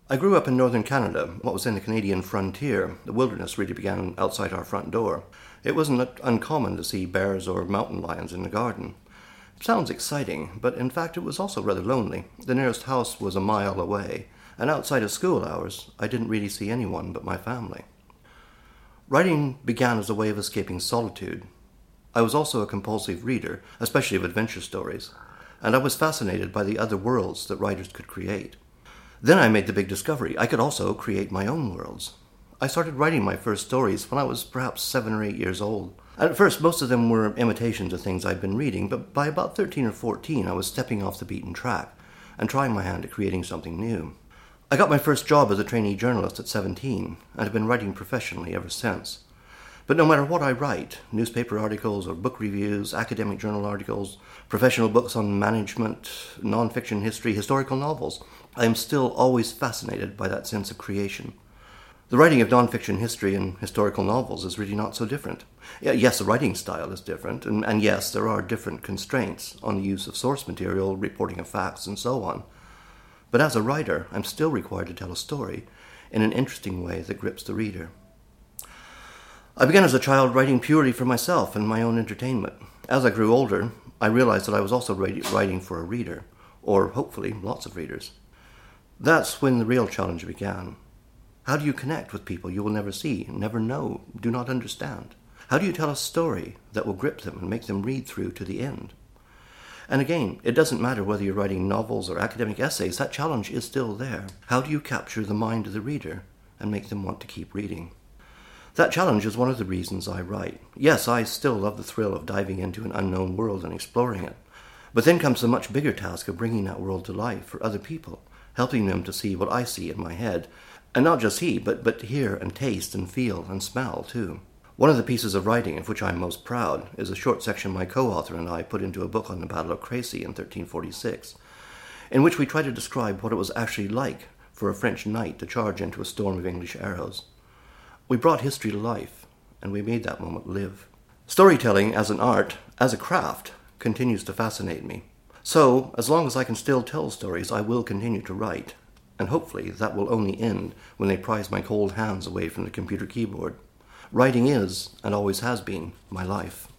I grew up in northern Canada, what was then the Canadian frontier. The wilderness really began outside our front door. It wasn't uncommon to see bears or mountain lions in the garden. It sounds exciting, but in fact it was also rather lonely. The nearest house was a mile away, and outside of school hours, I didn't really see anyone but my family. Writing began as a way of escaping solitude. I was also a compulsive reader, especially of adventure stories, and I was fascinated by the other worlds that writers could create. Then I made the big discovery. I could also create my own worlds. I started writing my first stories when I was perhaps 7 or 8 years old. And at first, most of them were imitations of things I'd been reading, but by about 13 or 14, I was stepping off the beaten track and trying my hand at creating something new. I got my first job as a trainee journalist at 17, and have been writing professionally ever since. But no matter what I write, newspaper articles or book reviews, academic journal articles, professional books on management, non-fiction history, historical novels, I am still always fascinated by that sense of creation. The writing of non-fiction history and historical novels is really not so different. Yes, the writing style is different, and yes, there are different constraints on the use of source material, reporting of facts, and so on. But as a writer, I'm still required to tell a story in an interesting way that grips the reader. I began as a child writing purely for myself and my own entertainment. As I grew older, I realized that I was also writing for a reader, or hopefully lots of readers. That's when the real challenge began. How do you connect with people you will never see, never know, do not understand? How do you tell a story that will grip them and make them read through to the end? And again, it doesn't matter whether you're writing novels or academic essays, that challenge is still there. How do you capture the mind of the reader and make them want to keep reading? That challenge is one of the reasons I write. Yes, I still love the thrill of diving into an unknown world and exploring it. But then comes the much bigger task of bringing that world to life for other people, helping them to see what I see in my head. And not just see, but hear and taste and feel and smell too. One of the pieces of writing of which I'm most proud is a short section my co-author and I put into a book on the Battle of Crécy in 1346, in which we try to describe what it was actually like for a French knight to charge into a storm of English arrows. We brought history to life, and we made that moment live. Storytelling as an art, as a craft, continues to fascinate me. So, as long as I can still tell stories, I will continue to write, and hopefully that will only end when they prise my cold hands away from the computer keyboard. Writing is, and always has been, my life.